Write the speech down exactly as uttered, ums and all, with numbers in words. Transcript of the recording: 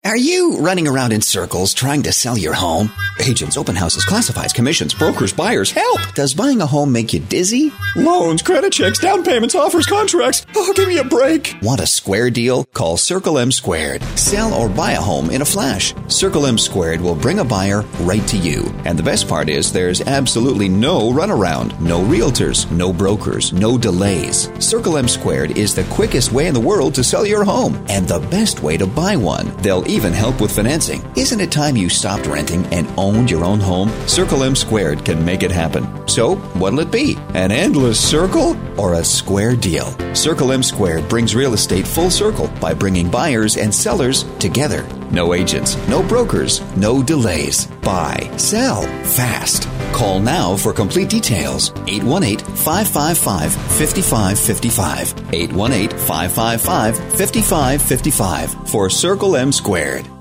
Are you running around in circles trying to sell your home? Agents, open houses, classifieds, commissions, brokers, buyers, help! Does buying a home make you dizzy? Loans, credit checks, down payments, offers, contracts. Oh, give me a break. Want a square deal? Call Circle M Squared. Sell or buy a home in a flash. Circle M Squared will bring a buyer right to you. And the best part is there's absolutely no runaround. No realtors, no brokers, no delays. Circle M Squared is the quickest way in the world to sell your home and the best way to buy one. They'll even help with financing. Isn't it time you stopped renting and owned your own home? Circle M Squared can make it happen. So, what'll it be? An endless circle or a square deal? Circle M Squared brings real estate full circle by bringing buyers and sellers together. No agents, no brokers, no delays. Buy, sell, fast. Call now for complete details. eight one eight, five five five, five five five five. eight one eight, five five five, five five five five for Circle M Squared.